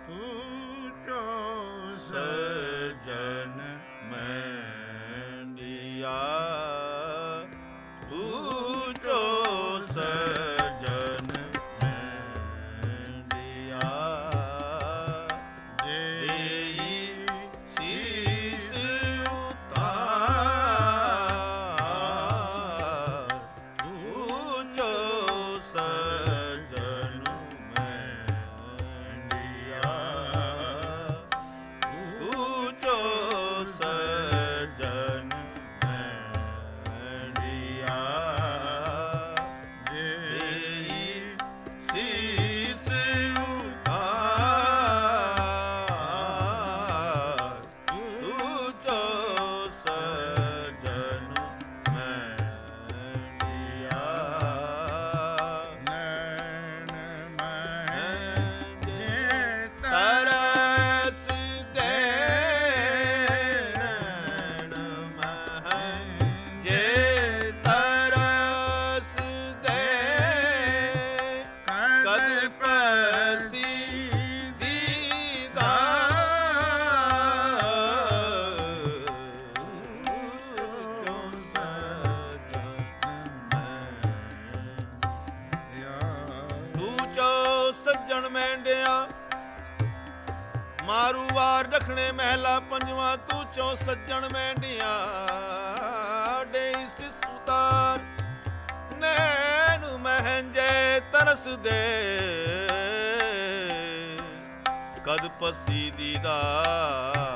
ਊਚੋ ਸਜਨ ਮੈਂਡੀਆ ਊਚੋ ਸਜਨ ਮੈਂਡੀਆ ਦੇਈ ਸੀਸ ਉਤਾਰ ਊਚੋ ਸਜਨ ਮੈਂਡੀਆ ਊਚੋ ਸਜਨ ਮੈਂਡੀਆ ਦੇਈ ਸੀਸ ਉਤਾਰ ਊਚੋ ਸਜਨ ਮੈਂਡੀਆ ਨੈਣ ਮੈਂ ਜੇ ਤਰਸ ਦੇ ਨੈਣ ਮੈਂ ਜੇ ਤਰਸ ਦੇ ਕਦ ਪੈਸੀ ਊਚੋ ਸੱਜਣ ਮੈਂਡਿਆ ਮਾਰੂ ਵਾਰ ਰੱਖਣੇ ਮਹਿਲਾ ਪੰਜਵਾਂ ਤੂੰ ਚੋਂ ਸੱਜਣ ਮੈਂਡੀਆਂ ਡੇਈ ਸਿਸ ਉਤਾਰ ਨੈਣ ਮਹਿੰਜੇ ਤਰਸ ਦੇ ਕਦ ਪਸੀ ਦੀਦਾਰ